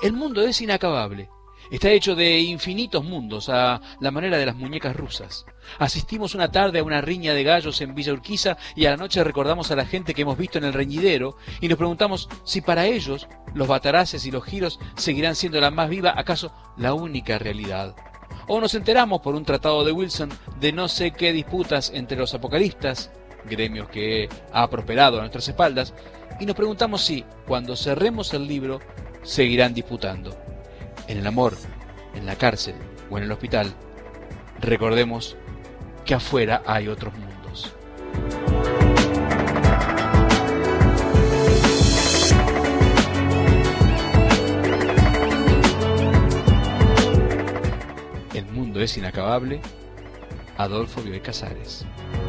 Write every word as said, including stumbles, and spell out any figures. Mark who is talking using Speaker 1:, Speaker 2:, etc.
Speaker 1: El mundo es inacabable. Está hecho de infinitos mundos, a la manera de las muñecas rusas. Asistimos una tarde a una riña de gallos en Villa Urquiza y a la noche recordamos a la gente que hemos visto en el reñidero y nos preguntamos si para ellos los bataraces y los giros seguirán siendo la más viva, acaso la única realidad. O nos enteramos por un tratado de Wilson de no sé qué disputas entre los apocalistas, gremios que ha prosperado a nuestras espaldas, y nos preguntamos si, cuando cerremos el libro, seguirán disputando. En el amor, en la cárcel o en el hospital, recordemos que afuera hay otros mundos. El mundo es inacabable. Adolfo Bioy Casares.